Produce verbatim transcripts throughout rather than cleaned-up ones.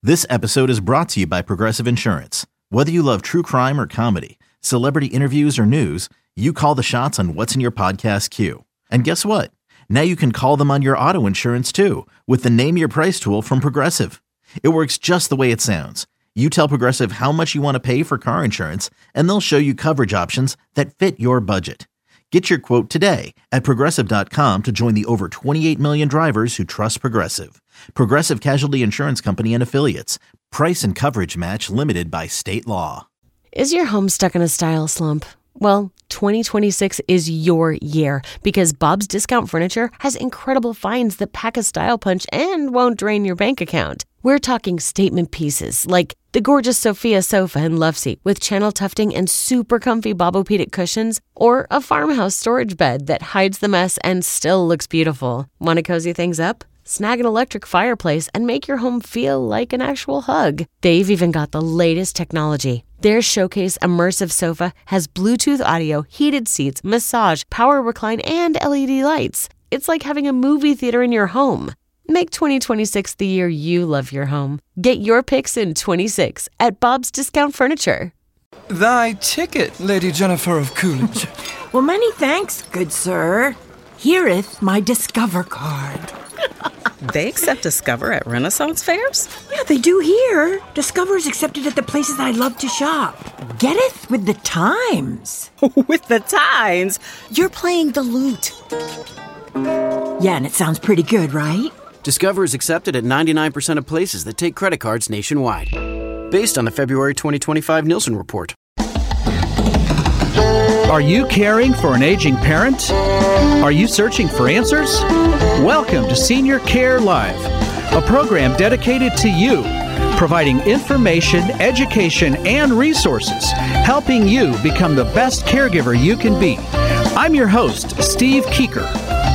This episode is brought to you by Progressive Insurance. Whether you love true crime or comedy, celebrity interviews or news, you call the shots on what's in your podcast queue. And guess what? Now you can call them on your auto insurance too with the Name Your Price tool from Progressive. It works just the way it sounds. You tell Progressive how much you want to pay for car insurance, and they'll show you coverage options that fit your budget. Get your quote today at Progressive dot com to join the over twenty-eight million drivers who trust Progressive. Progressive Casualty Insurance Company and Affiliates. Price and coverage match limited by state law. Is your home stuck in a style slump? Well, twenty twenty-six is your year because Bob's Discount Furniture has incredible finds that pack a style punch and won't drain your bank account. We're talking statement pieces like the gorgeous Sophia sofa and love seat with channel tufting and super comfy Bobopedic cushions, or a farmhouse storage bed that hides the mess and still looks beautiful. Want to cozy things up? Snag an electric fireplace and make your home feel like an actual hug. They've even got the latest technology. Their Showcase Immersive Sofa has Bluetooth audio, heated seats, massage, power recline, and L E D lights. It's like having a movie theater in your home. Make twenty twenty-six the year you love your home. Get your picks in twenty-six at Bob's Discount Furniture. Thy ticket, Lady Jennifer of Coolidge. Well, many thanks, good sir. Hereeth my Discover card. They accept Discover at Renaissance fairs? Yeah, they do here. Discover is accepted at the places I love to shop. Getteth with the times. With the times? You're playing the lute. Yeah, and it sounds pretty good, right? Discover is accepted at ninety-nine percent of places that take credit cards nationwide. Based on the February twenty twenty-five Nielsen report. Are you caring for an aging parent? Are you searching for answers? Welcome to Senior Care Live, a program dedicated to you, providing information, education, and resources, helping you become the best caregiver you can be. I'm your host, Steve Keeker.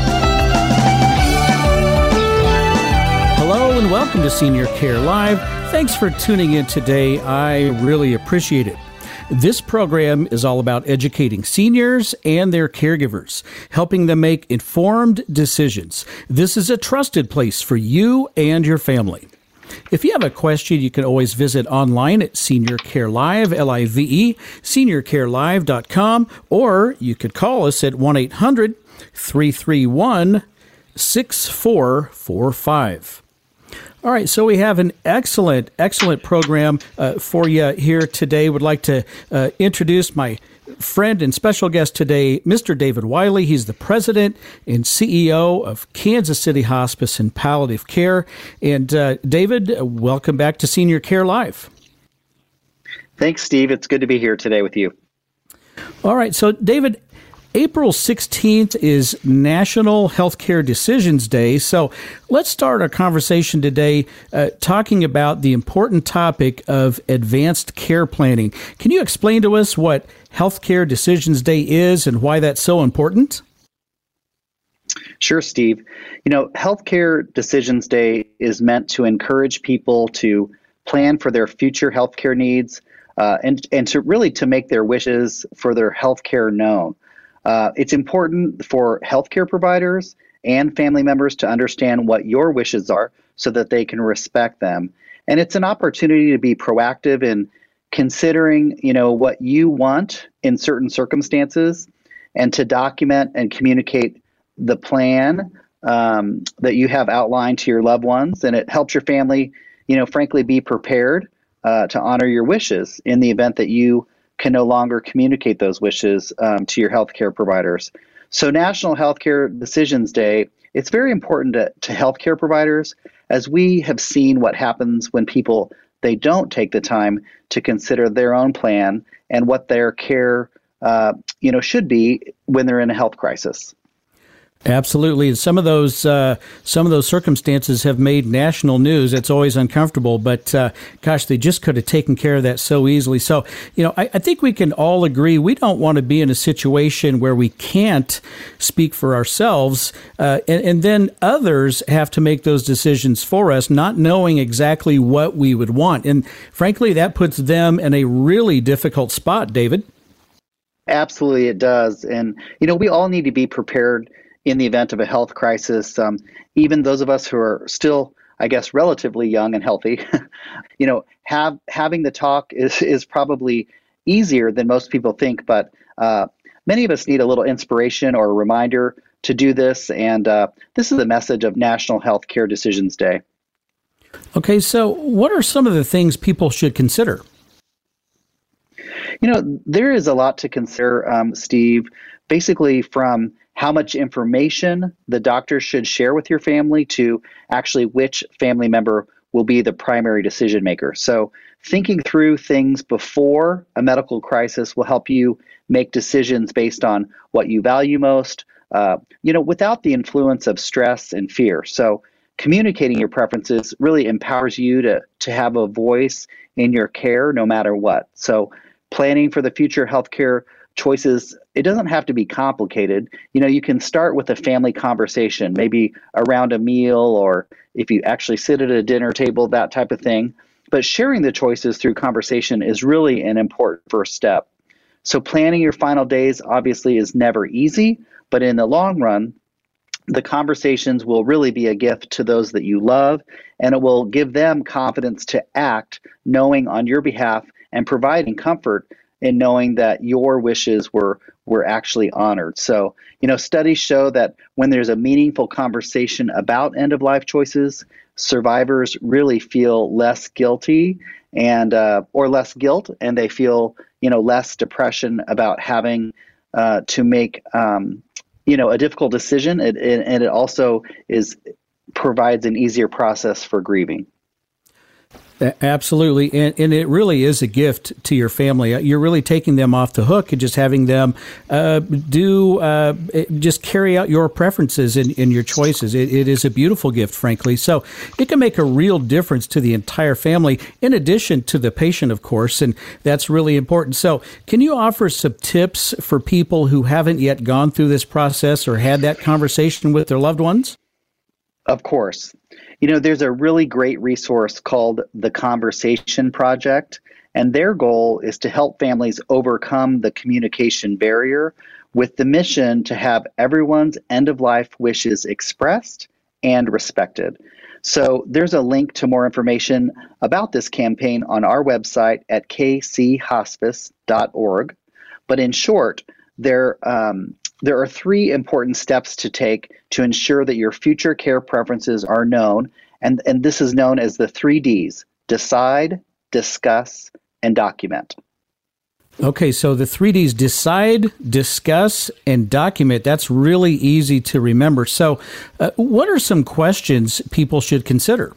Hello and welcome to Senior Care Live. Thanks for tuning in today. I really appreciate it. This program is all about educating seniors and their caregivers, helping them make informed decisions. This is a trusted place for you and your family. If you have a question, you can always visit online at Senior Care Live, L I V E, senior care live dot com, or you could call us at one eight hundred, three three one, six four four five. All right, so we have an excellent, excellent program uh, for you here today. Would like to uh, introduce my friend and special guest today, Mister David Wiley. He's the president and C E O of Kansas City Hospice and Palliative Care. And uh, David, welcome back to Senior Care Live. Thanks, Steve. It's good to be here today with you. All right, so David, April sixteenth is National Healthcare Decisions Day. So let's start our conversation today uh, talking about the important topic of advanced care planning. Can you explain to us what Healthcare Decisions Day is and why that's so important? Sure, Steve. You know, Healthcare Decisions Day is meant to encourage people to plan for their future healthcare needs uh, and, and to really to make their wishes for their healthcare known. Uh, it's important for healthcare providers and family members to understand what your wishes are so that they can respect them. And it's an opportunity to be proactive in considering, you know, what you want in certain circumstances and to document and communicate the plan um, that you have outlined to your loved ones. And it helps your family, you know, frankly, be prepared uh, to honor your wishes in the event that you can no longer communicate those wishes um, to your healthcare providers. So National Healthcare Decisions Day, it's very important to, to healthcare providers, as we have seen what happens when people, they don't take the time to consider their own plan and what their care uh, you know, should be when they're in a health crisis. Absolutely. And some of those uh, some of those circumstances have made national news. It's always uncomfortable, but uh, gosh, they just could have taken care of that so easily. So, you know, I, I think we can all agree we don't want to be in a situation where we can't speak for ourselves, uh, and, and then others have to make those decisions for us, not knowing exactly what we would want. And frankly, that puts them in a really difficult spot, David. Absolutely, it does. And, you know, we all need to be prepared in the event of a health crisis. Um, even those of us who are still, I guess, relatively young and healthy, you know, have having the talk is is probably easier than most people think. But uh, many of us need a little inspiration or a reminder to do this. And uh, this is the message of National Healthcare Decisions Day. Okay, so what are some of the things people should consider? You know, there is a lot to consider, um, Steve, basically from how much information the doctor should share with your family to actually which family member will be the primary decision maker. So thinking through things before a medical crisis will help you make decisions based on what you value most, uh, you know, without the influence of stress and fear. So communicating your preferences really empowers you to, to have a voice in your care no matter what. So planning for the future healthcare choices, it doesn't have to be complicated. You know, you can start with a family conversation, maybe around a meal, or if you actually sit at a dinner table, that type of thing. But sharing the choices through conversation is really an important first step. So planning your final days obviously is never easy, but in the long run, the conversations will really be a gift to those that you love, and it will give them confidence to act, knowing on your behalf and providing comfort in knowing that your wishes were were actually honored. So, you know, studies show that when there's a meaningful conversation about end-of-life choices, survivors really feel less guilty and uh, or less guilt, and they feel, you know, less depression about having uh, to make, um, you know, a difficult decision. It, it, and it also is provides an easier process for grieving. Absolutely. And, and it really is a gift to your family. You're really taking them off the hook and just having them uh, do, uh, just carry out your preferences and, and your choices. It, it is a beautiful gift, frankly. So it can make a real difference to the entire family, in addition to the patient, of course. And that's really important. So can you offer some tips for people who haven't yet gone through this process or had that conversation with their loved ones? Of course. You know, there's a really great resource called the Conversation Project, and their goal is to help families overcome the communication barrier with the mission to have everyone's end-of-life wishes expressed and respected. So there's a link to more information about this campaign on our website at k c hospice dot org. But in short, there um, there are three important steps to take to ensure that your future care preferences are known, and, and this is known as the three Ds: decide, discuss, and document. Okay, so the three Ds: decide, discuss, and document. That's really easy to remember. So uh, what are some questions people should consider?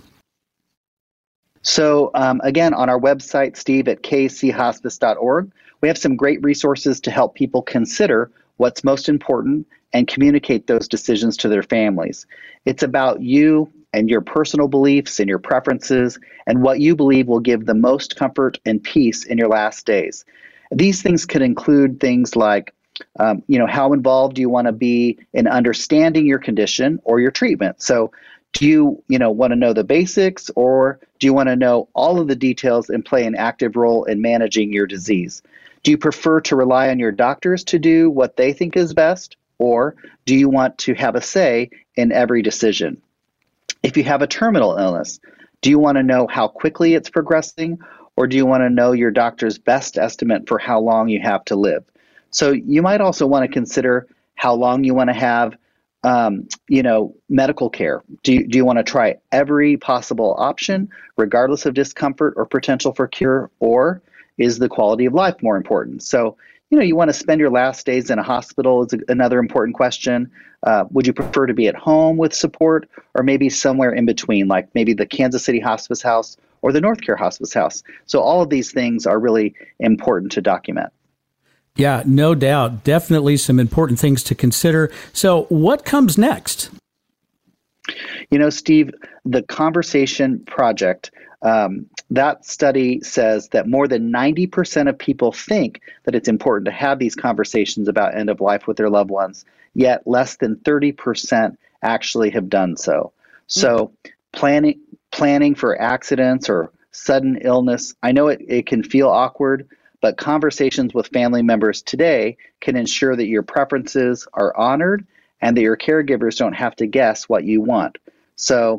So um, again, on our website, Steve, at k c hospice dot org, we have some great resources to help people consider what's most important and communicate those decisions to their families. It's about you and your personal beliefs and your preferences and what you believe will give the most comfort and peace in your last days. These things could include things like, um, you know, how involved do you want to be in understanding your condition or your treatment? So do you, you know, want to know the basics, or do you want to know all of the details and play an active role in managing your disease? Do you prefer to rely on your doctors to do what they think is best, or do you want to have a say in every decision? If you have a terminal illness, do you want to know how quickly it's progressing, or do you want to know your doctor's best estimate for how long you have to live? So you might also want to consider how long you want to have um, you know, medical care. Do you, do you want to try every possible option, regardless of discomfort or potential for cure, or is the quality of life more important? So, you know, you want to spend your last days in a hospital is another important question. Uh, would you prefer to be at home with support, or maybe somewhere in between, like maybe the Kansas City Hospice House or the North Care Hospice House? So all of these things are really important to document. Yeah, no doubt. Definitely some important things to consider. So what comes next? You know, Steve, the Conversation Project, um, that study says that more than ninety percent of people think that it's important to have these conversations about end of life with their loved ones, yet less than thirty percent actually have done so. So mm-hmm. planning planning for accidents or sudden illness, I know it, it can feel awkward, but conversations with family members today can ensure that your preferences are honored and that your caregivers don't have to guess what you want. So,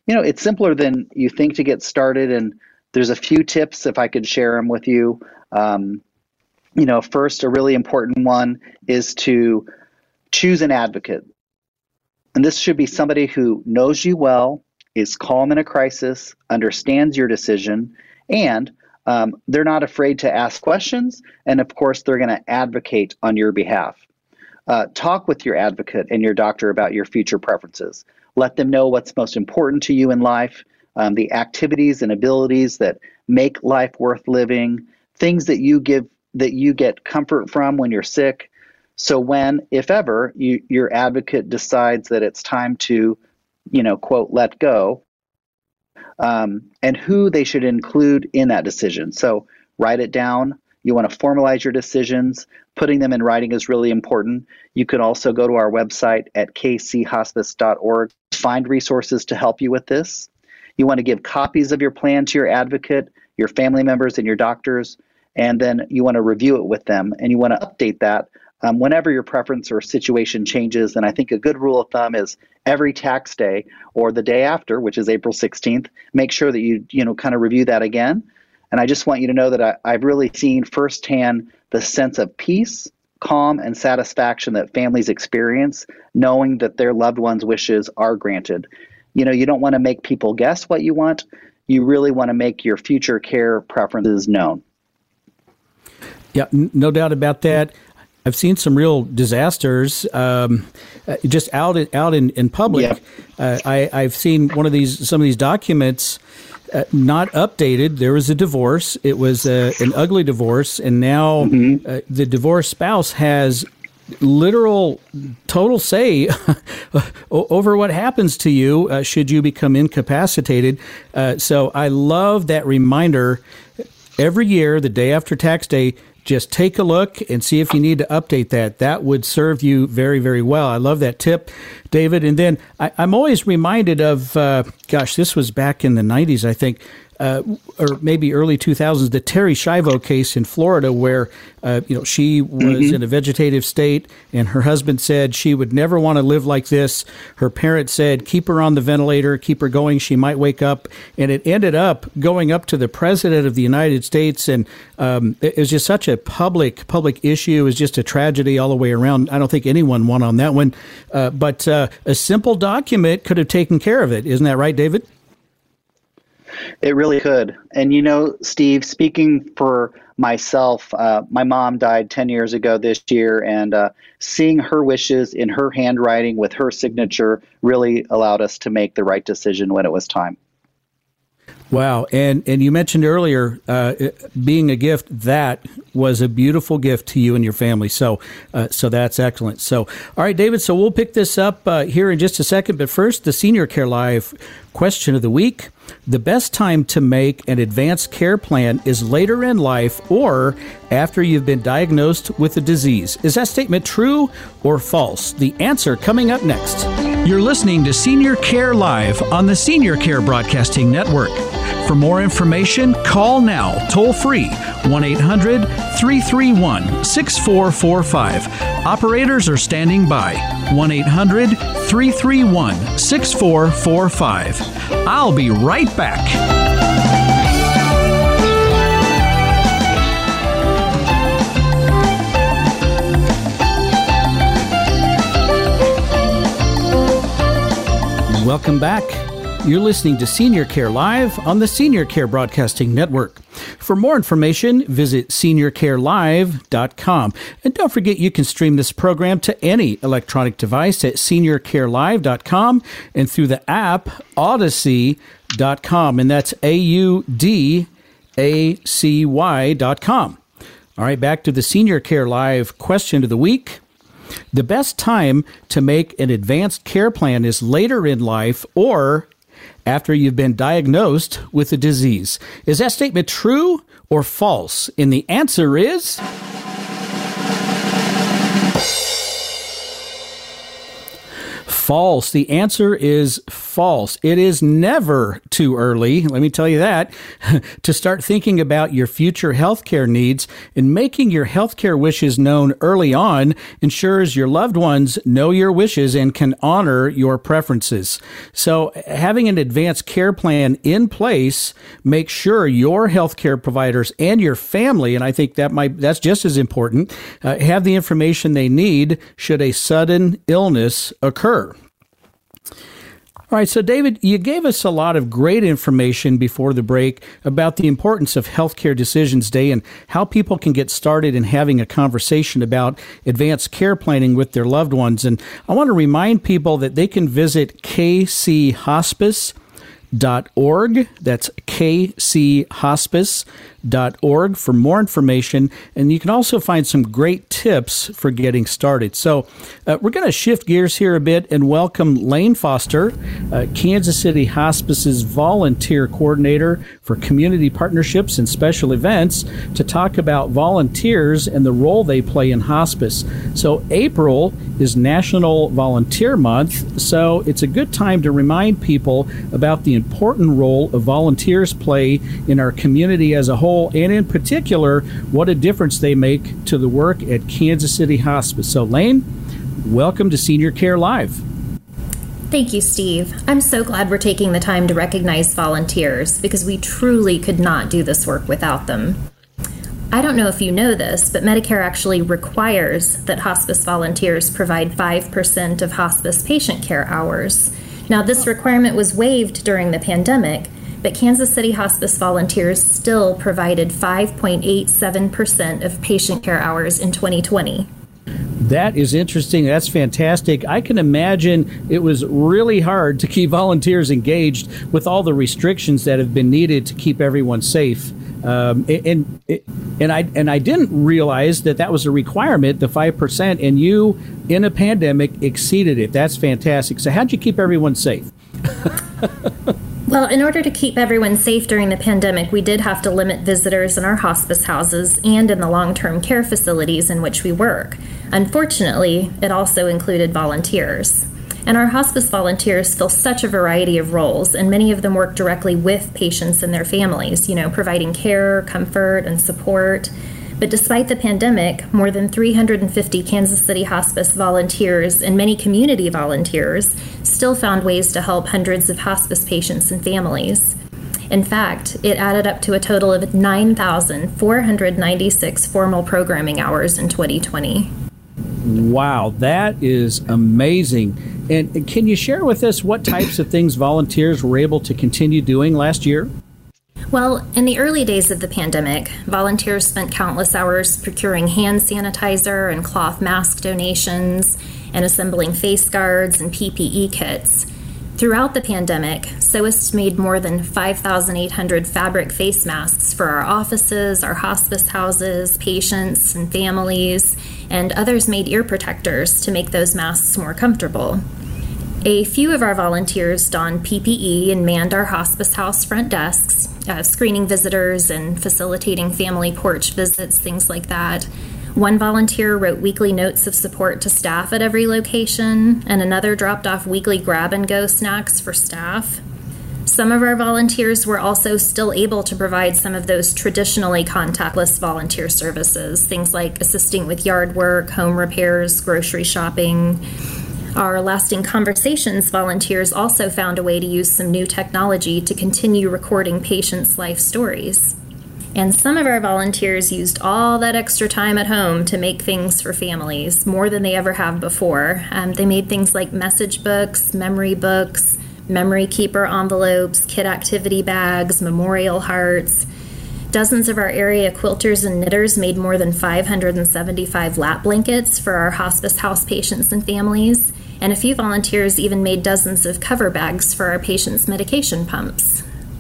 you know, it's simpler than you think to get started. And there's a few tips, if I could share them with you. Um, you know, first, a really important one is to choose an advocate. And this should be somebody who knows you well, is calm in a crisis, understands your decision, and um, they're not afraid to ask questions. And of course, they're going to advocate on your behalf. Uh, talk with your advocate and your doctor about your future preferences. Let them know what's most important to you in life, um, the activities and abilities that make life worth living, things that you give that you get comfort from when you're sick. So when, if ever, you, your advocate decides that it's time to, you know, quote, let go, um, and who they should include in that decision. So write it down. You want to formalize your decisions. Putting them in writing is really important. You can also go to our website at k c hospice dot org, find resources to help you with this. You want to give copies of your plan to your advocate, your family members, and your doctors, and then you want to review it with them, and you want to update that um, whenever your preference or situation changes. And I think a good rule of thumb is every tax day or the day after, which is April sixteenth, make sure that you, you know, kind of review that again. And I just want you to know that I, I've really seen firsthand the sense of peace, calm, and satisfaction that families experience knowing that their loved ones' wishes are granted. You know, you don't want to make people guess what you want. You really want to make your future care preferences known. Yeah, n- no doubt about that. I've seen some real disasters um, uh, just out in, out in, in public. Yep. Uh, I, I've seen one of these, some of these documents uh, not updated. There was a divorce. It was uh, an ugly divorce, and now mm-hmm. uh, the divorced spouse has literal total say over what happens to you uh, should you become incapacitated. Uh, so I love that reminder every year, the day after tax day. Just take a look and see if you need to update that. That would serve you very, very well. I love that tip, David. And then I, I'm always reminded of, uh, gosh, this was back in the nineties, I think, uh, or maybe early two thousands, the Terri Schiavo case in Florida, where uh, you know she was mm-hmm. in a vegetative state, and her husband said she would never want to live like this. Her parents said, keep her on the ventilator, keep her going, she might wake up. And it ended up going up to the president of the United States, and um, it was just such a public public issue. It was just a tragedy all the way around. I don't think anyone won on that one, uh, but uh, a simple document could have taken care of it. Isn't that right, David? It really could. And, you know, Steve, speaking for myself, uh, my mom died ten years ago this year, and uh, seeing her wishes in her handwriting with her signature really allowed us to make the right decision when it was time. Wow. And and you mentioned earlier uh, being a gift. That was a beautiful gift to you and your family. So uh, so that's excellent. So, all right, David, so we'll pick this up uh, here in just a second. But first, the Senior Care Live question of the week. The best time to make an advanced care plan is later in life or after you've been diagnosed with a disease. Is that statement true or false? The answer coming up next. You're listening to Senior Care Live on the Senior Care Broadcasting Network. For more information, call now, toll free, one eight hundred three three one six four four five. Operators are standing by, one eight hundred three three one six four four five. I'll be right back. Welcome back. You're listening to Senior Care Live on the Senior Care Broadcasting Network. For more information, visit senior care live dot com. And don't forget you can stream this program to any electronic device at senior care live dot com and through the app Audacy dot com. And that's A U D A C Y dot com. All right, back to the Senior Care Live question of the week. The best time to make an advanced care plan is later in life or after you've been diagnosed with a disease. Is that statement true or false? And the answer is False. The answer is false. It is never too early, let me tell you that, to start thinking about your future healthcare needs, and making your healthcare wishes known early on ensures your loved ones know your wishes and can honor your preferences. So having an advanced care plan in place makes sure your healthcare providers and your family, and I think that might that's just as important, uh, have the information they need should a sudden illness occur. All right, so David, you gave us a lot of great information before the break about the importance of Healthcare Decisions Day and how people can get started in having a conversation about advanced care planning with their loved ones. And I want to remind people that they can visit k c hospice dot org. That's k c hospice dot org for more information, and you can also find some great tips for getting started. So uh, we're going to shift gears here a bit and welcome Lane Foster, uh, Kansas City Hospice's volunteer coordinator for community partnerships and special events, to talk about volunteers and the role they play in hospice. So April is National Volunteer Month, so it's a good time to remind people about the important role of volunteers play in our community as a whole, and in particular, what a difference they make to the work at Kansas City Hospice. So, Lane, welcome to Senior Care Live. Thank you, Steve. I'm so glad we're taking the time to recognize volunteers, because we truly could not do this work without them. I don't know if you know this, but Medicare actually requires that hospice volunteers provide five percent of hospice patient care hours. Now, this requirement was waived during the pandemic, but Kansas City Hospice volunteers still provided five point eight seven percent of patient care hours in twenty twenty. That is interesting. That's fantastic. I can imagine it was really hard to keep volunteers engaged with all the restrictions that have been needed to keep everyone safe. Um, and and I and I didn't realize that that was a requirement, the five percent, and you, in a pandemic, exceeded it. That's fantastic. So how'd you keep everyone safe? Well, in order to keep everyone safe during the pandemic, we did have to limit visitors in our hospice houses and in the long-term care facilities in which we work. Unfortunately, it also included volunteers. And our hospice volunteers fill such a variety of roles, and many of them work directly with patients and their families, you know, providing care, comfort, and support. But despite the pandemic, more than three hundred fifty Kansas City Hospice volunteers and many community volunteers still found ways to help hundreds of hospice patients and families. In fact, it added up to a total of nine thousand four hundred ninety-six formal programming hours in twenty twenty. Wow, that is amazing. And can you share with us what types of things volunteers were able to continue doing last year? Well, in the early days of the pandemic, volunteers spent countless hours procuring hand sanitizer and cloth mask donations and assembling face guards and P P E kits. Throughout the pandemic, sewists made more than five thousand eight hundred fabric face masks for our offices, our hospice houses, patients and families, and others made ear protectors to make those masks more comfortable. A few of our volunteers donned P P E and manned our hospice house front desks, uh, screening visitors and facilitating family porch visits, things like that. One volunteer wrote weekly notes of support to staff at every location, and another dropped off weekly grab-and-go snacks for staff. Some of our volunteers were also still able to provide some of those traditionally contactless volunteer services, things like assisting with yard work, home repairs, grocery shopping. Our Lasting Conversations volunteers also found a way to use some new technology to continue recording patients' life stories. And some of our volunteers used all that extra time at home to make things for families, more than they ever have before. Um, they made things like message books, memory books, memory keeper envelopes, kid activity bags, memorial hearts. Dozens of our area quilters and knitters made more than five hundred seventy-five lap blankets for our hospice house patients and families. And a few volunteers even made dozens of cover bags for our patients' medication pumps.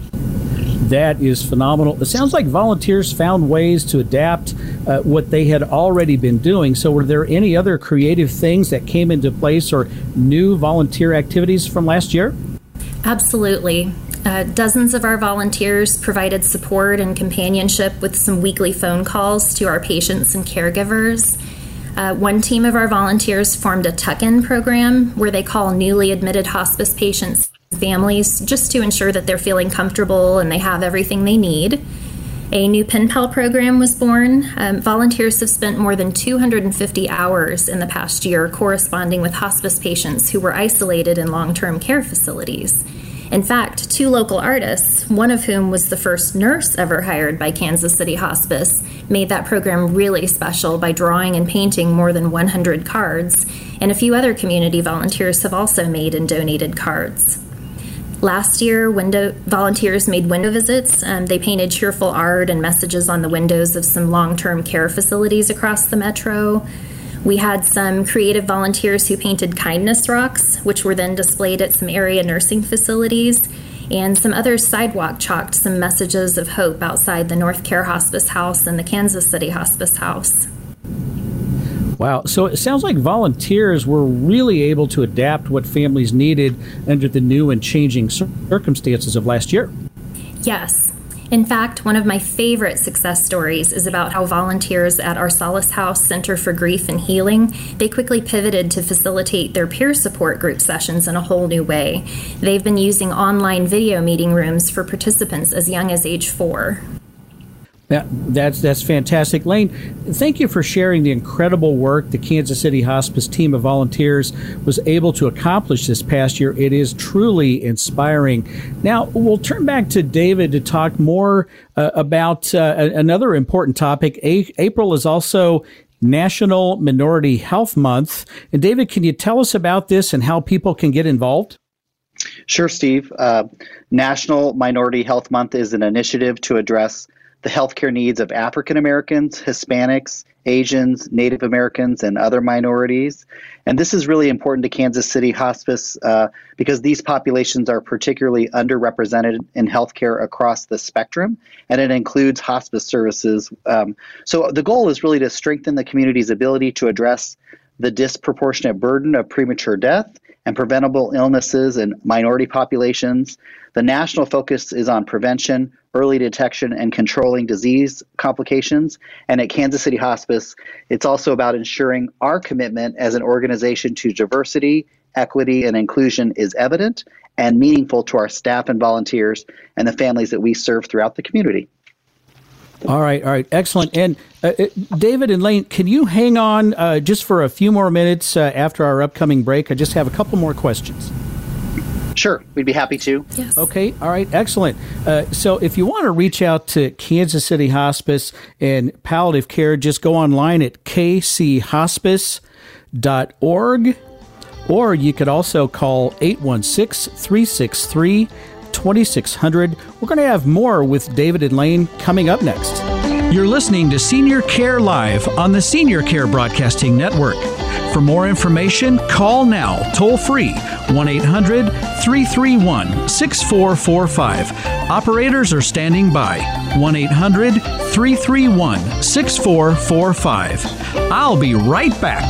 That is phenomenal. It sounds like volunteers found ways to adapt uh, what they had already been doing. So were there any other creative things that came into place or new volunteer activities from last year? Absolutely. Uh, dozens of our volunteers provided support and companionship with some weekly phone calls to our patients and caregivers. Uh, one team of our volunteers formed a tuck-in program where they call newly admitted hospice patients families just to ensure that they're feeling comfortable and they have everything they need. A new pen pal program was born. Um, volunteers have spent more than two hundred fifty hours in the past year corresponding with hospice patients who were isolated in long-term care facilities. In fact, two local artists, one of whom was the first nurse ever hired by Kansas City Hospice, made that program really special by drawing and painting more than one hundred cards, and a few other community volunteers have also made and donated cards. Last year, window volunteers made window visits. Um, they painted cheerful art and messages on the windows of some long-term care facilities across the metro. We had some creative volunteers who painted kindness rocks, which were then displayed at some area nursing facilities, and some others sidewalk chalked some messages of hope outside the North Care Hospice House and the Kansas City Hospice House. Wow. So it sounds like volunteers were really able to adapt what families needed under the new and changing circumstances of last year. Yes. In fact, one of my favorite success stories is about how volunteers at our Solace House Center for Grief and Healing, they quickly pivoted to facilitate their peer support group sessions in a whole new way. They've been using online video meeting rooms for participants as young as age four. Yeah, that's that's fantastic. Lane, thank you for sharing the incredible work the Kansas City Hospice team of volunteers was able to accomplish this past year. It is truly inspiring. Now, we'll turn back to David to talk more uh, about uh, another important topic. A- April is also National Minority Health Month. And David, can you tell us about this and how people can get involved? Sure, Steve. Uh, National Minority Health Month is an initiative to address the healthcare needs of African Americans, Hispanics, Asians, Native Americans, and other minorities. And this is really important to Kansas City Hospice uh, because these populations are particularly underrepresented in healthcare across the spectrum, and it includes hospice services. Um, so the goal is really to strengthen the community's ability to address the disproportionate burden of premature death and preventable illnesses in minority populations. The national focus is on prevention, early detection, and controlling disease complications. And at Kansas City Hospice, it's also about ensuring our commitment as an organization to diversity, equity, and inclusion is evident and meaningful to our staff and volunteers and the families that we serve throughout the community. All right, all right, excellent. And uh, David and Lane, can you hang on uh, just for a few more minutes uh, after our upcoming break? I just have a couple more questions. Sure, we'd be happy to. Yes. Okay, all right, excellent. Uh, so if you want to reach out to Kansas City Hospice and Palliative Care, just go online at k c hospice dot org, or you could also call eight one six, three six three, two six zero zero. We're going to have more with David and Lane coming up next. You're listening to Senior Care Live on the Senior Care Broadcasting Network. For more information, call now, toll free, one eight hundred, three three one, six four four five. Operators are standing by, one eight hundred, three three one, six four four five. I'll be right back.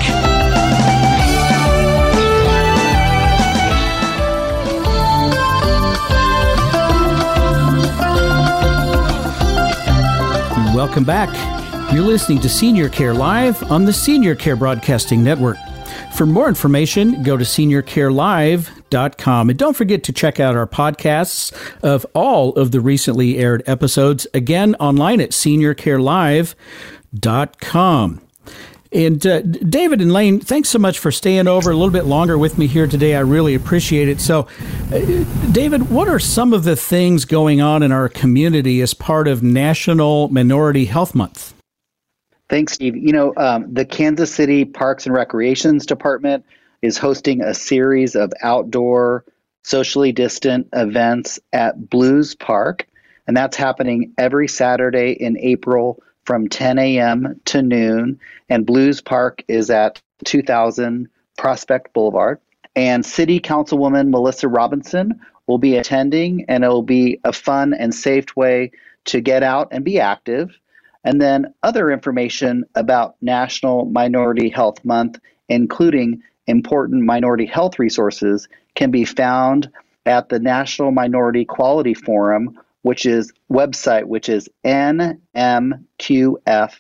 Welcome back. You're listening to Senior Care Live on the Senior Care Broadcasting Network. For more information, go to senior care live dot com. And don't forget to check out our podcasts of all of the recently aired episodes, again, online at senior care live dot com. And uh, David and Lane, thanks so much for staying over a little bit longer with me here today. I really appreciate it. So, uh, David, what are some of the things going on in our community as part of National Minority Health Month? Thanks, Steve. You know, um, the Kansas City Parks and Recreations Department is hosting a series of outdoor, socially distant events at Blues Park, and that's happening every Saturday in April from ten a.m. to noon, and Blues Park is at two thousand Prospect Boulevard. And City Councilwoman Melissa Robinson will be attending, and it will be a fun and safe way to get out and be active. And then other information about National Minority Health Month, including important minority health resources, can be found at the National Minority Quality Forum, which is website, which is n m q f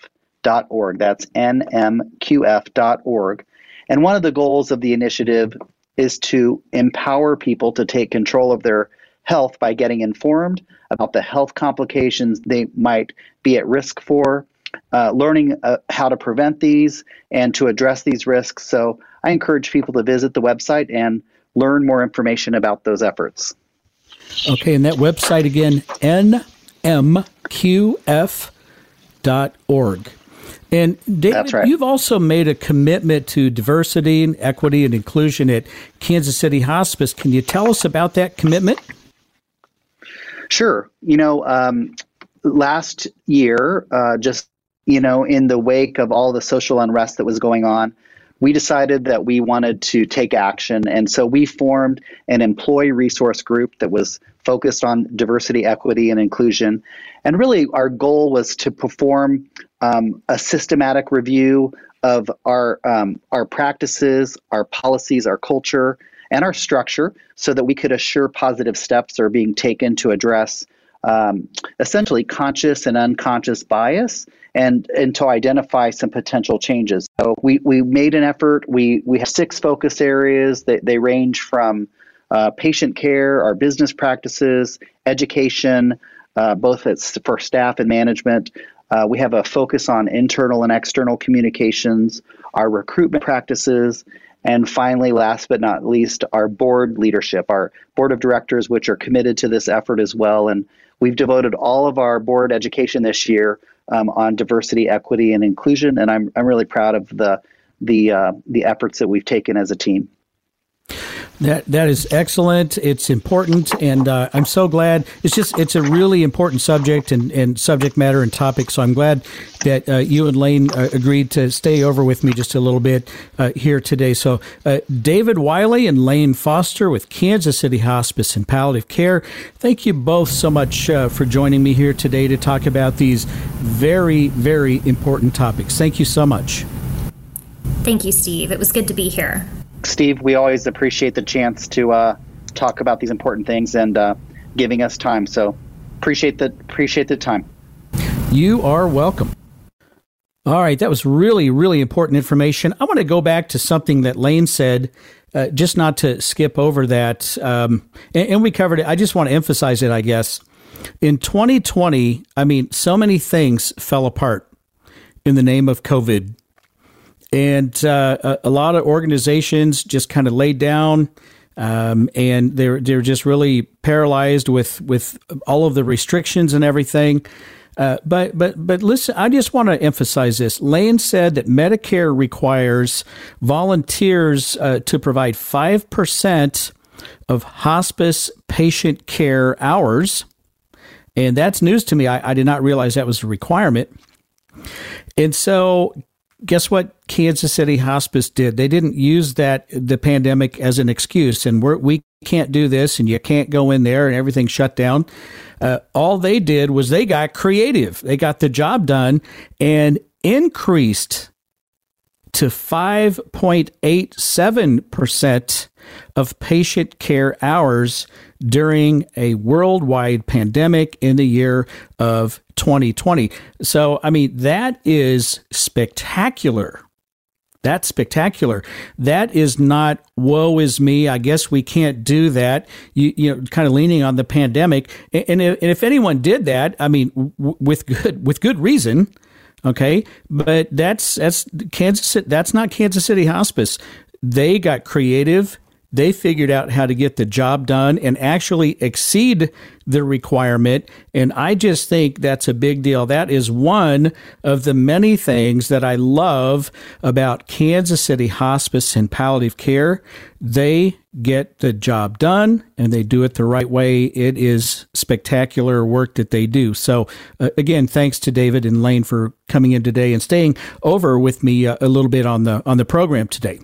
dot org. That's N M Q F dot org. And one of the goals of the initiative is to empower people to take control of their health by getting informed about the health complications they might be at risk for, uh, learning uh, how to prevent these and to address these risks. So I encourage people to visit the website and learn more information about those efforts. Okay, and that website again, N M Q F dot org. And David, right. You've also made a commitment to diversity and equity and inclusion at Kansas City Hospice. Can you tell us about that commitment? Sure. You know, um, last year, uh, just, you know, in the wake of all the social unrest that was going on, we decided that we wanted to take action. And so we formed an employee resource group that was focused on diversity, equity, and inclusion. And really, our goal was to perform um, a systematic review of our um, our practices, our policies, our culture, and our structure so that we could assure positive steps are being taken to address um, essentially conscious and unconscious bias and, and to identify some potential changes. So we, we made an effort. We, we have six focus areas that they range from uh, patient care, our business practices, education, uh, both it's for staff and management. Uh, we have a focus on internal and external communications, our recruitment practices, and finally, last but not least, our board leadership, our board of directors, which are committed to this effort as well. And we've devoted all of our board education this year um, on diversity, equity, and inclusion. And I'm I'm really proud of the the uh, the efforts that we've taken as a team. That that is excellent. It's important, and uh, I'm so glad. It's just it's a really important subject and, and subject matter and topic. So I'm glad that uh, you and Lane uh, agreed to stay over with me just a little bit uh, here today. So uh, David Wiley and Lane Foster with Kansas City Hospice and Palliative Care, thank you both so much uh, for joining me here today to talk about these very, very important topics. Thank you so much. Thank you, Steve. It was good to be here. Steve, we always appreciate the chance to uh, talk about these important things and uh, giving us time. So appreciate the appreciate the time. You are welcome. All right, that was really, really important information. I want to go back to something that Lane said, uh, just not to skip over that. Um, and, and we covered it. I just want to emphasize it, I guess. In twenty twenty, I mean, so many things fell apart in the name of COVID. And uh, a, a lot of organizations just kind of laid down, um, and they're they're just really paralyzed with with all of the restrictions and everything. Uh, but but but listen, I just want to emphasize this. Lane said that Medicare requires volunteers uh, to provide five percent of hospice patient care hours, and that's news to me. I, I did not realize that was a requirement, and so. Guess what Kansas City Hospice did? They didn't use that the pandemic as an excuse, and we're, we can't do this, and you can't go in there, and everything shut down. Uh, all they did was they got creative. They got the job done and increased to five point eight seven percent of patient care hours during a worldwide pandemic in the year of twenty twenty. So, I mean, that is spectacular. That's spectacular. That is not, woe is me, I guess we can't do that, you, you know, kind of leaning on the pandemic. And if, and if anyone did that, I mean, w- with good with good reason, okay, but that's that's Kansas. That's not Kansas City Hospice. They got creative. They figured out how to get the job done and actually exceed the requirement. And I just think that's a big deal. That is one of the many things that I love about Kansas City Hospice and Palliative Care. They get the job done and they do it the right way. It is spectacular work that they do. So uh, again, thanks to David and Lane for coming in today and staying over with me uh, a little bit on the on the program today.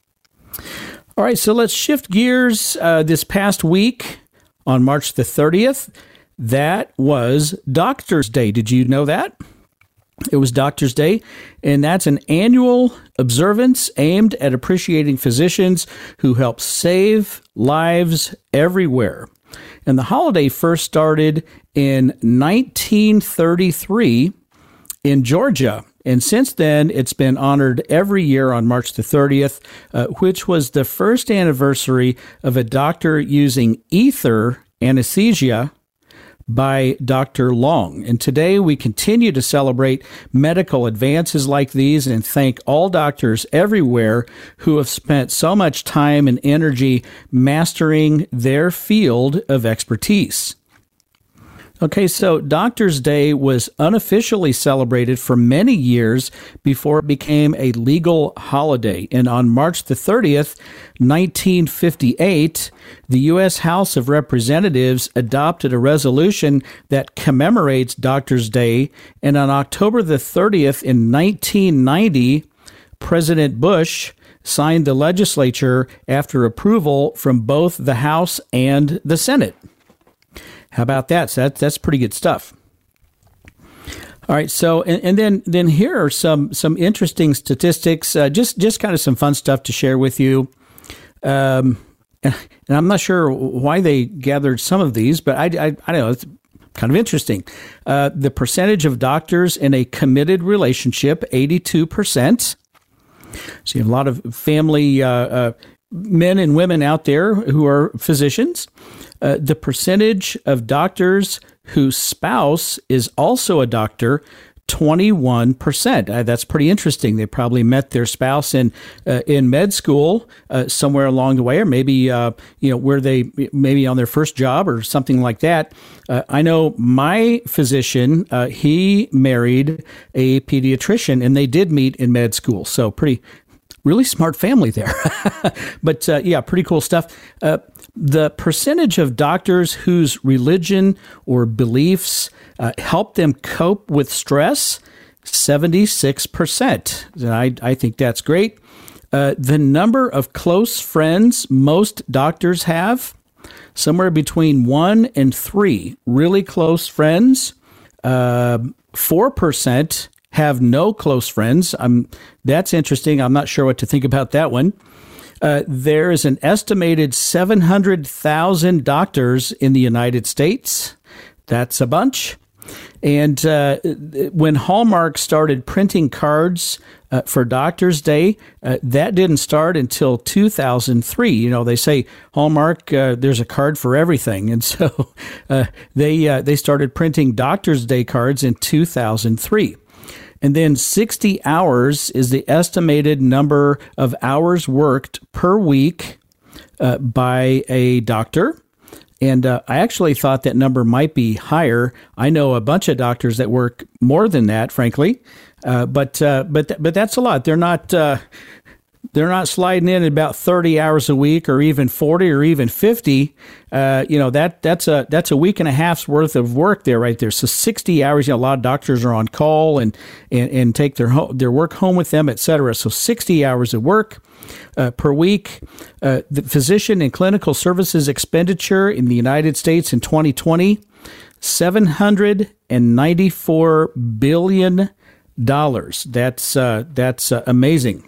All right, so let's shift gears. Uh, this past week on March the thirtieth, that was Doctor's Day. Did you know that? It was Doctor's Day, and that's an annual observance aimed at appreciating physicians who help save lives everywhere. And the holiday first started in nineteen thirty-three in Georgia. And since then, it's been honored every year on March the thirtieth, uh, which was the first anniversary of a doctor using ether anesthesia by Doctor Long. And today we continue to celebrate medical advances like these and thank all doctors everywhere who have spent so much time and energy mastering their field of expertise. Okay, so Doctor's Day was unofficially celebrated for many years before it became a legal holiday. And on March the thirtieth, nineteen fifty-eight, the U S House of Representatives adopted a resolution that commemorates Doctor's Day. And on October the thirtieth in nineteen ninety, President Bush signed the legislature after approval from both the House and the Senate. How about that? So that's, that's pretty good stuff. All right. So, and, and then, then here are some, some interesting statistics, uh, just, just kind of some fun stuff to share with you. Um, and, and I'm not sure why they gathered some of these, but I, I, I don't know, it's kind of interesting. Uh, the percentage of doctors in a committed relationship, eighty-two percent. So you have a lot of family, uh, uh, men and women out there who are physicians. Uh, the percentage of doctors whose spouse is also a doctor, twenty-one percent. Uh, that's pretty interesting. They probably met their spouse in uh, in med school uh, somewhere along the way, or maybe uh, you know where they maybe on their first job or something like that. Uh, I know my physician, uh, he married a pediatrician, and they did meet in med school. So pretty, really smart family there. But uh, yeah, pretty cool stuff. Uh, The percentage of doctors whose religion or beliefs uh, help them cope with stress, seventy-six percent. I, I think that's great. Uh, the number of close friends most doctors have, somewhere between one and three really close friends. Uh, four percent have no close friends. Um, that's interesting. I'm not sure what to think about that one. Uh, there is an estimated seven hundred thousand doctors in the United States. That's a bunch. And uh, when Hallmark started printing cards uh, for Doctor's Day, uh, that didn't start until two thousand three. You know, they say Hallmark, uh, there's a card for everything. And so uh, they uh, they started printing Doctor's Day cards in two thousand three. And then sixty hours is the estimated number of hours worked per week uh, by a doctor. And uh, I actually thought that number might be higher. I know a bunch of doctors that work more than that, frankly. Uh, but uh, but th- but that's a lot. They're not uh, they're not sliding in about thirty hours a week, or even forty, or even fifty. Uh, you know that that's a that's a week and a half's worth of work there, right there. So sixty hours. You know, a lot of doctors are on call and and, and take their ho- their work home with them, et cetera. So sixty hours of work uh, per week. Uh, the physician and clinical services expenditure in the United States in twenty twenty, seven hundred ninety-four billion dollars. That's uh, that's uh, amazing.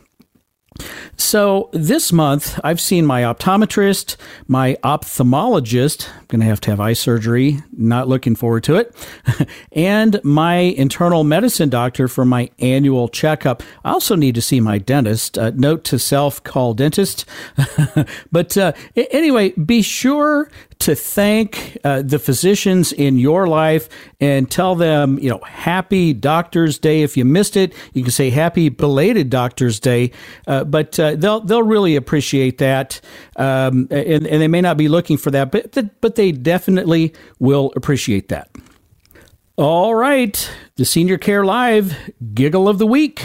So this month, I've seen my optometrist, my ophthalmologist, I'm going to have to have eye surgery, not looking forward to it, and my internal medicine doctor for my annual checkup. I also need to see my dentist. Uh, note to self, call dentist. But uh, anyway, be sure to thank uh, the physicians in your life and tell them, you know, happy Doctor's Day. If you missed it, you can say happy belated Doctor's Day. Uh, but uh, they'll they'll really appreciate that, um, and, and they may not be looking for that, but but they definitely will appreciate that. All right, the Senior Care Live Giggle of the Week.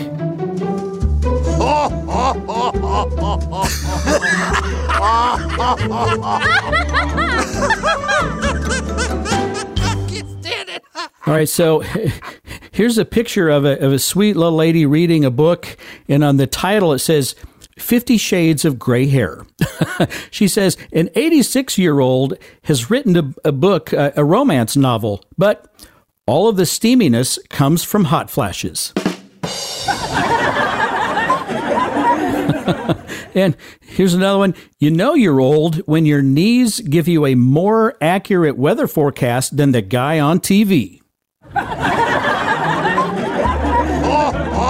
All right, so here's a picture of a of a sweet little lady reading a book, and on the title it says Fifty Shades of Gray Hair. She says an eighty-six-year-old has written a, a book, a, a romance novel, but all of the steaminess comes from hot flashes. And here's another one. You know you're old when your knees give you a more accurate weather forecast than the guy on T V.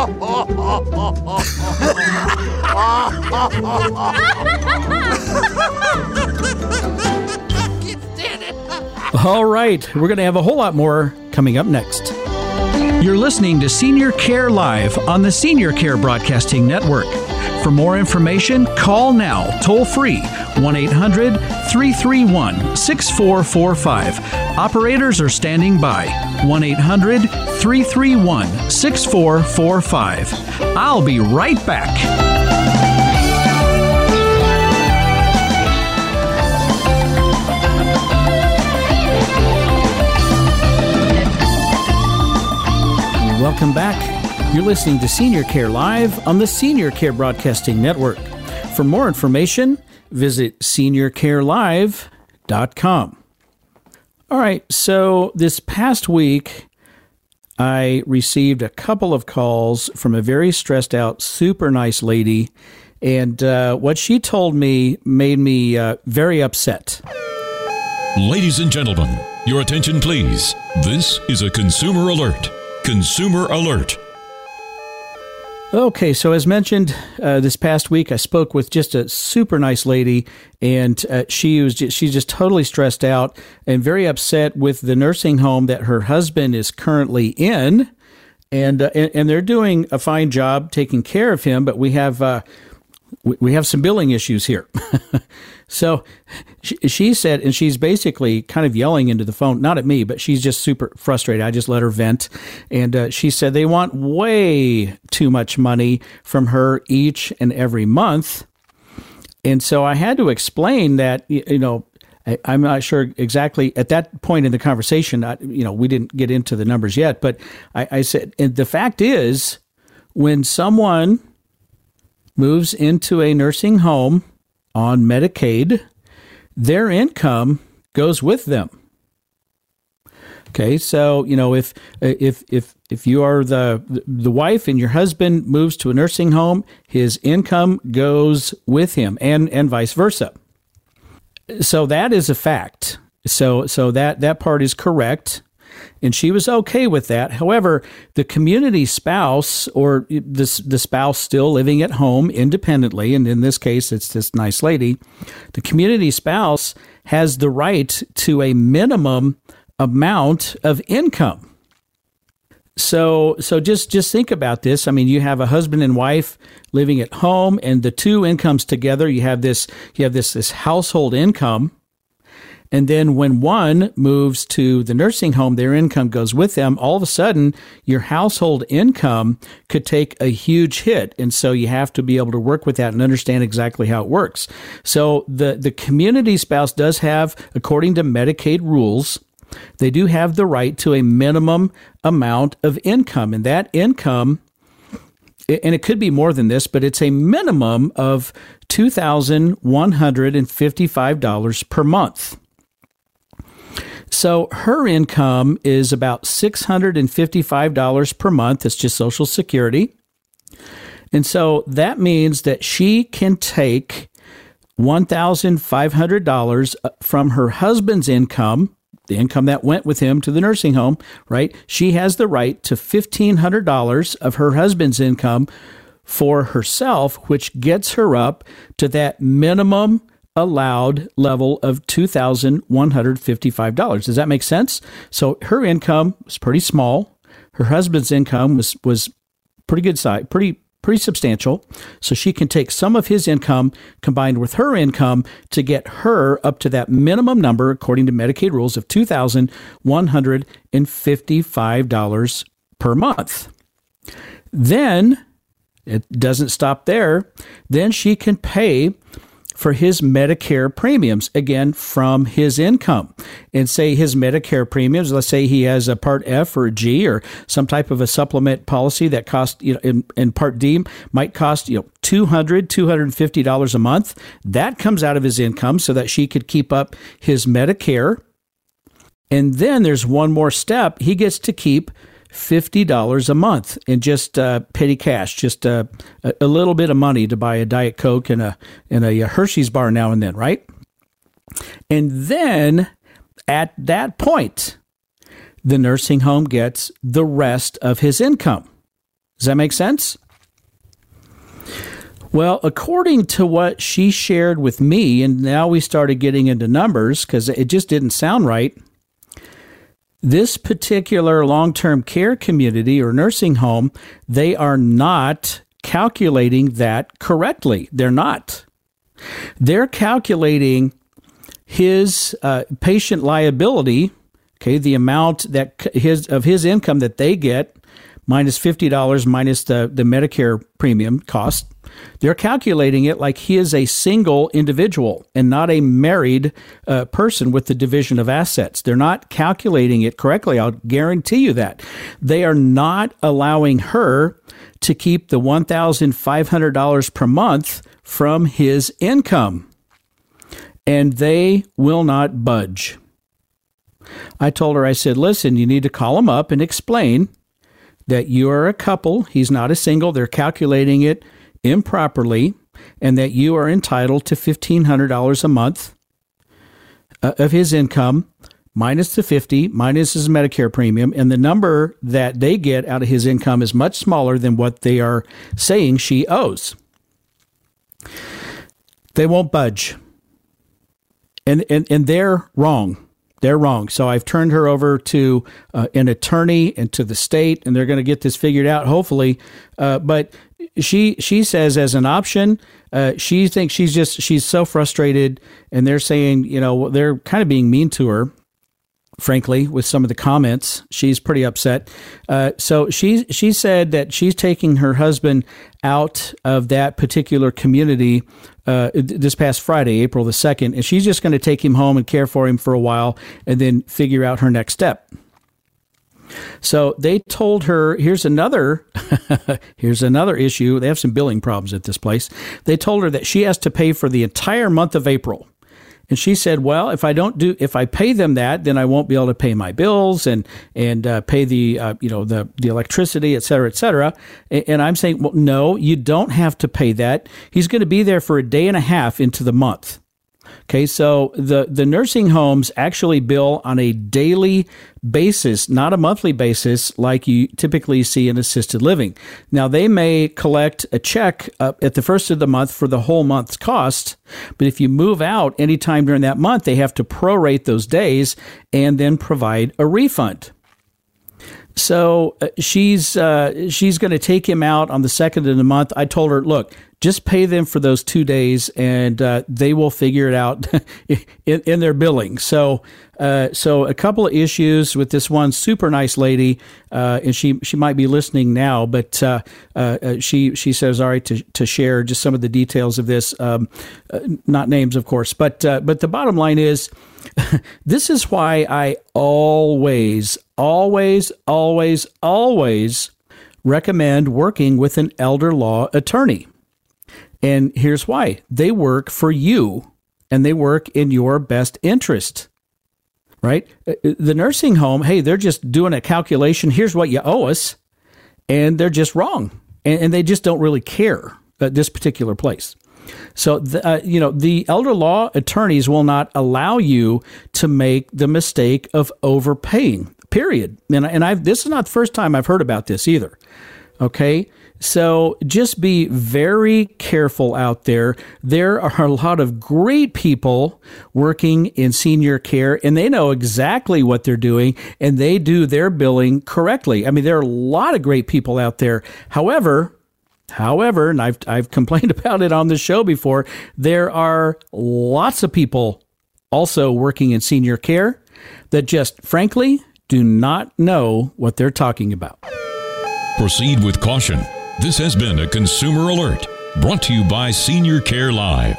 All right, we're going to have a whole lot more coming up next. You're listening to Senior Care Live on the Senior Care Broadcasting Network. For more information, call now, toll free, one eight hundred three three one six four four five. Operators are standing by, one eight hundred three three one six four four five. I'll be right back. Welcome back. You're listening to Senior Care Live on the Senior Care Broadcasting Network. For more information, visit senior care live dot com. All right, so this past week, I received a couple of calls from a very stressed out, super nice lady, and uh, what she told me made me uh, very upset. Ladies and gentlemen, your attention please. This is a consumer alert. Consumer alert. Okay, so as mentioned, uh, this past week I spoke with just a super nice lady, and uh, she was just, she's just totally stressed out and very upset with the nursing home that her husband is currently in, and uh, and, and they're doing a fine job taking care of him, but we have uh, we, we have some billing issues here. So she, she said, and she's basically kind of yelling into the phone, not at me, but she's just super frustrated. I just let her vent. And uh, she said they want way too much money from her each and every month. And so I had to explain that, you know, I, I'm not sure exactly at that point in the conversation, I, you know, we didn't get into the numbers yet, but I, I said, and the fact is, when someone moves into a nursing home on Medicaid, their income goes with them. Okay, so you know if if if if you are the the wife and your husband moves to a nursing home, his income goes with him, and and vice versa. So that is a fact. So so that that part is correct. And she was okay with that. However, the community spouse or the, the spouse still living at home independently, and in this case, it's this nice lady, the community spouse has the right to a minimum amount of income. So so just, just think about this. I mean, you have a husband and wife living at home, and the two incomes together, you have this you have this this household income. And then when one moves to the nursing home, their income goes with them. All of a sudden, your household income could take a huge hit. And so you have to be able to work with that and understand exactly how it works. So the, the community spouse does have, according to Medicaid rules, they do have the right to a minimum amount of income. And that income, and it could be more than this, but it's a minimum of two thousand one hundred fifty-five dollars per month. So her income is about six hundred fifty-five dollars per month. It's just Social Security. And so that means that she can take one thousand five hundred dollars from her husband's income, the income that went with him to the nursing home, right? She has the right to fifteen hundred dollars of her husband's income for herself, which gets her up to that minimum allowed level of two thousand one hundred fifty-five dollars. Does that make sense? So her income was pretty small. Her husband's income was was pretty good size, pretty pretty substantial. So she can take some of his income combined with her income to get her up to that minimum number, according to Medicaid rules, of two thousand one hundred fifty-five dollars per month. Then it doesn't stop there. Then she can pay for his Medicare premiums, again, from his income. And say his Medicare premiums, let's say he has a Part F or a G or some type of a supplement policy that costs, you know, in, in Part D might cost, you know, two hundred dollars, two hundred fifty dollars a month. That comes out of his income so that she could keep up his Medicare. And then there's one more step. He gets to keep fifty dollars a month in just uh, petty cash, just uh, a, a little bit of money to buy a Diet Coke and a and a Hershey's bar now and then, right? And then at that point, the nursing home gets the rest of his income. Does that make sense? Well, according to what she shared with me, and now we started getting into numbers because it just didn't sound right, this particular long-term care community or nursing home, they are not calculating that correctly. They're not. They're calculating his uh, patient liability, okay, the amount that his of his income that they get minus fifty dollars minus the, the Medicare premium cost. They're calculating it like he is a single individual and not a married uh, person with the division of assets. They're not calculating it correctly. I'll guarantee you that. They are not allowing her to keep the one thousand five hundred dollars per month from his income. And they will not budge. I told her, I said, listen, you need to call him up and explain that you are a couple. He's not a single. They're calculating it improperly, and that you are entitled to fifteen hundred dollars a month uh, of his income, minus the fifty, minus his Medicare premium, and the number that they get out of his income is much smaller than what they are saying she owes. They won't budge. And, and, and they're wrong. They're wrong. So I've turned her over to uh, an attorney and to the state, and they're going to get this figured out, hopefully. Uh, but she she says as an option, uh, she thinks she's just, she's so frustrated, and they're saying, you know, they're kind of being mean to her, frankly, with some of the comments. She's pretty upset. Uh, so she she said that she's taking her husband out of that particular community uh, this past Friday, April the second, and she's just going to take him home and care for him for a while and then figure out her next step. So they told her, here's another, here's another issue. They have some billing problems at this place. They told her that she has to pay for the entire month of April. And she said, well, if I don't do, if I pay them that, then I won't be able to pay my bills and, and uh, pay the, uh, you know, the, the electricity, et cetera, et cetera. And, and I'm saying, well, no, you don't have to pay that. He's going to be there for a day and a half into the month. Okay, so the, the nursing homes actually bill on a daily basis, not a monthly basis like you typically see in assisted living. Now, they may collect a check uh, at the first of the month for the whole month's cost, but if you move out anytime during that month, they have to prorate those days and then provide a refund. So uh, she's uh, she's going to take him out on the second of the month. I told her, look, just pay them for those two days, and uh, they will figure it out in, in their billing. So, uh, so a couple of issues with this one super nice lady, uh, and she she might be listening now, but uh, uh, she she says, all right, to to share just some of the details of this, um, uh, not names, of course, but uh, but the bottom line is, this is why I always, always, always, always recommend working with an elder law attorney. And here's why. They work for you, and they work in your best interest, right? The nursing home, hey, they're just doing a calculation. Here's what you owe us, and they're just wrong. And, and they just don't really care at this particular place. So, the, uh, you know, the elder law attorneys will not allow you to make the mistake of overpaying, period. And, and I've, this is not the first time I've heard about this either. Okay. So just be very careful out there. There are a lot of great people working in senior care, and they know exactly what they're doing, and they do their billing correctly. I mean, there are a lot of great people out there. However, However, and I've I've complained about it on the show before, there are lots of people also working in senior care that just, frankly, do not know what they're talking about. Proceed with caution. This has been a Consumer Alert, brought to you by Senior Care Live.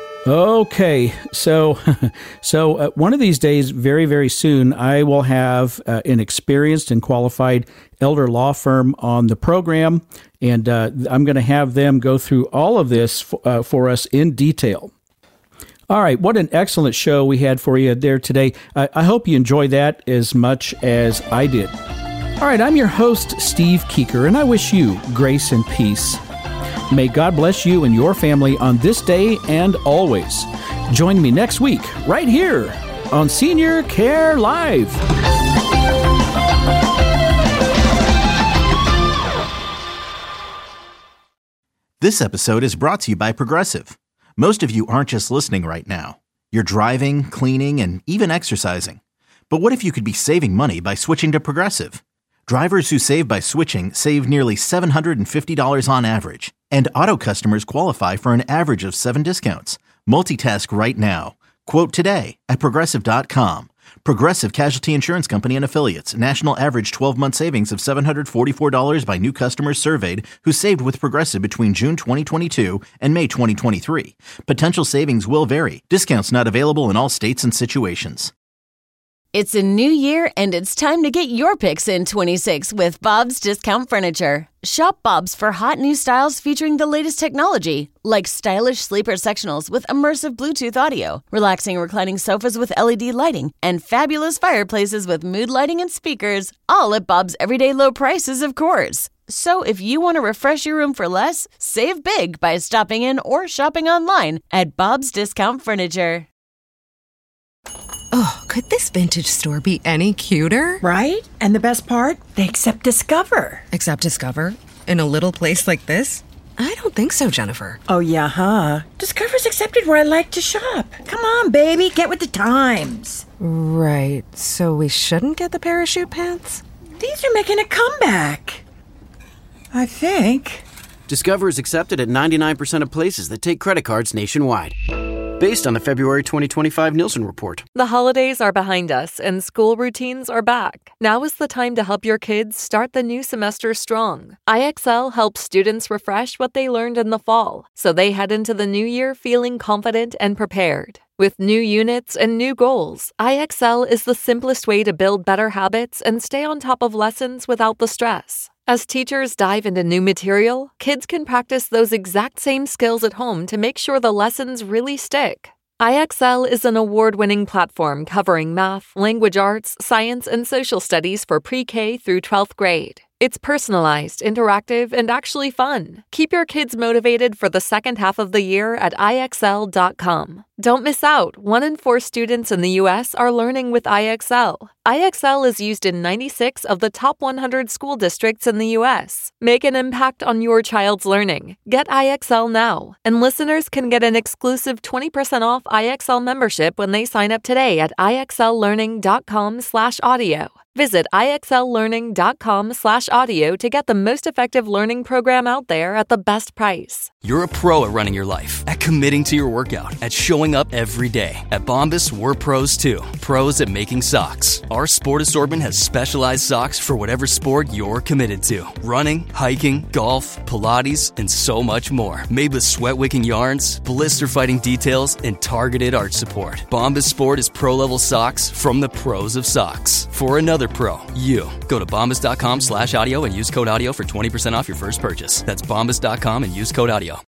Okay, so so uh, one of these days, very, very soon, I will have uh, an experienced and qualified elder law firm on the program, and uh, I'm going to have them go through all of this f- uh, for us in detail. All right, what an excellent show we had for you there today. I, I hope you enjoyed that as much as I did. All right, I'm your host, Steve Keeker, and I wish you grace and peace. May God bless you and your family on this day and always. Join me next week, right here on Senior Care Live. This episode is brought to you by Progressive. Most of you aren't just listening right now. You're driving, cleaning, and even exercising. But what if you could be saving money by switching to Progressive? Drivers who save by switching save nearly seven hundred fifty dollars on average. And auto customers qualify for an average of seven discounts. Multitask right now. Quote today at Progressive dot com. Progressive Casualty Insurance Company and Affiliates. National average twelve-month savings of seven hundred forty-four dollars by new customers surveyed who saved with Progressive between June twenty twenty-two and May twenty twenty-three. Potential savings will vary. Discounts not available in all states and situations. It's a new year, and it's time to get your picks in twenty-six with Bob's Discount Furniture. Shop Bob's for hot new styles featuring the latest technology, like stylish sleeper sectionals with immersive Bluetooth audio, relaxing reclining sofas with L E D lighting, and fabulous fireplaces with mood lighting and speakers, all at Bob's everyday low prices, of course. So if you want to refresh your room for less, save big by stopping in or shopping online at Bob's Discount Furniture. Oh, could this vintage store be any cuter? Right? And the best part? They accept Discover. Accept Discover? In a little place like this? I don't think so, Jennifer. Oh, yeah, huh? Discover's accepted where I like to shop. Come on, baby, get with the times. Right, so we shouldn't get the parachute pants? These are making a comeback. I think. Discover is accepted at ninety-nine percent of places that take credit cards nationwide. Based on the February twenty twenty-five Nielsen report. The holidays are behind us and school routines are back. Now is the time to help your kids start the new semester strong. I X L helps students refresh what they learned in the fall, so they head into the new year feeling confident and prepared. With new units and new goals, I X L is the simplest way to build better habits and stay on top of lessons without the stress. As teachers dive into new material, kids can practice those exact same skills at home to make sure the lessons really stick. I X L is an award-winning platform covering math, language arts, science, and social studies for pre-K through twelfth grade. It's personalized, interactive, and actually fun. Keep your kids motivated for the second half of the year at I X L dot com. Don't miss out. One in four students in the U S are learning with I X L. I X L is used in ninety-six of the top one hundred school districts in the U S. Make an impact on your child's learning. Get I X L now. And listeners can get an exclusive twenty percent off I X L membership when they sign up today at I X L learning dot com slash audio. Visit I X L learning dot com slash audio to get the most effective learning program out there at the best price. You're a pro at running your life, at committing to your workout, at showing up every day. At Bombas, we're pros too. Pros at making socks. Our sport assortment has specialized socks for whatever sport you're committed to. Running, hiking, golf, Pilates, and so much more. Made with sweat-wicking yarns, blister-fighting details, and targeted arch support. Bombas Sport is pro-level socks from the pros of socks. For another pro, you. Go to bombas dot com slash audio and use code audio for twenty percent off your first purchase. That's bombas dot com and use code audio.